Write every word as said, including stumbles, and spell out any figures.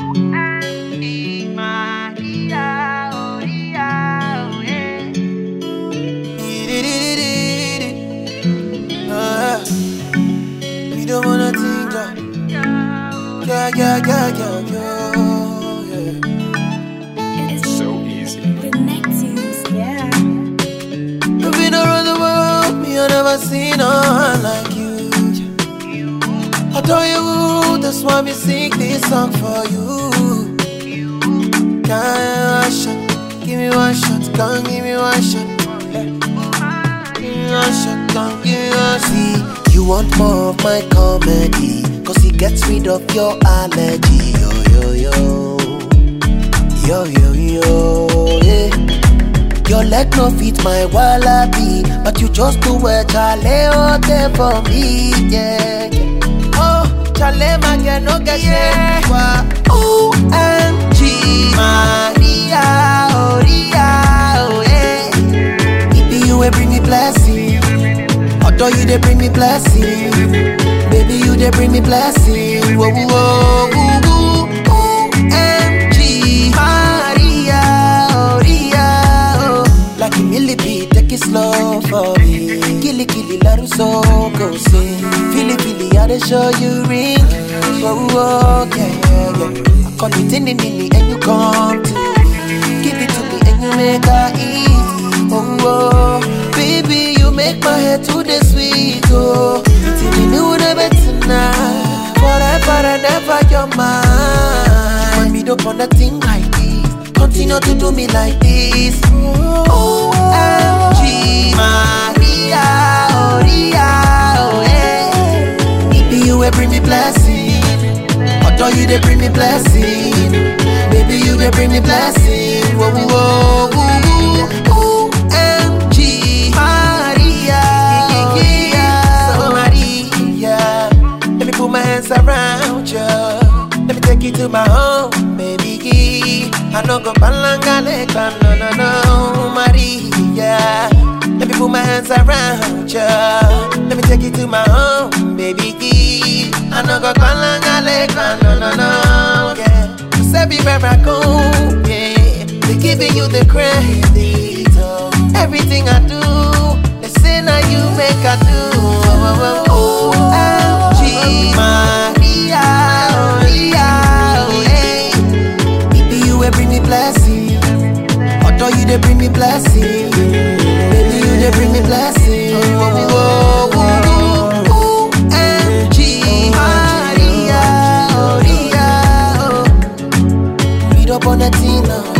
Maria, oh, Maria, oh, yeah. Uh, we don't wanna think that. Yeah, yeah, yeah, yeah, yeah, yeah. It's so easy. The Neptunes, yeah. You've been around the world, me I never seen no one like you. Adore you, that's why we sing this song for you. Can shot, give me one shot, come give me one shot. Give me one shot, come give me one shot. See, you want more of my comedy, cause it gets rid of your allergy. Yo, yo, yo. Yo, yo, yo, yeah. Your leg no fit my wallaby, but you just do a chale hote for me, yeah, yeah. Oh, chale man, no get shame. O M G, Maria, oh, Maria, oh, yeah. Baby, you will bring me blessing. Although you they bring me blessing. Baby, you they bring me blessing. Whoa, whoa, whoa, whoa. O M G, Maria, oh, Maria, oh. Like a millipede, take it slow for me. Killy, killy, let us so go sing. Feely, feely, I dey show you ring. Whoa, whoa, yeah, yeah, yeah. I call you tinny, ninny, and you come to me. Give it to me and you make her eat. Oh, oh, baby, you make my head to the sweet, oh. Till me knew the better now. Forever and ever you're mine. When me don't want a thing like this, continue to do me like this. O M G, Maria, oh, Maria, oh, yeah. Baby, you will bring me blessing. Although you they bring me blessing. Baby, you they bring me blessing. Whoa, whoa, whoa, whoa. O M G, Maria, oh, Maria, oh, Maria. Let me put my hands around you. Let me take you to my home, baby. I no go balangale, no, no, no, Maria. Let me put my hands around you. Let me take you to my home, baby. I no go balangale, no, no, no, yeah. Cause everywhere I go, yeah, they giving you the credit. Oh, everything I do, they say now you make I do. O M G, Maria, oh, Maria, oh, yeah. Baby, you will bring me blessing. Although you they bring me blessing. Baby, you they bring me blessing. Whoa, whoa, whoa, whoa. O M G, Maria, oh, Maria, oh. Meet up on the team now.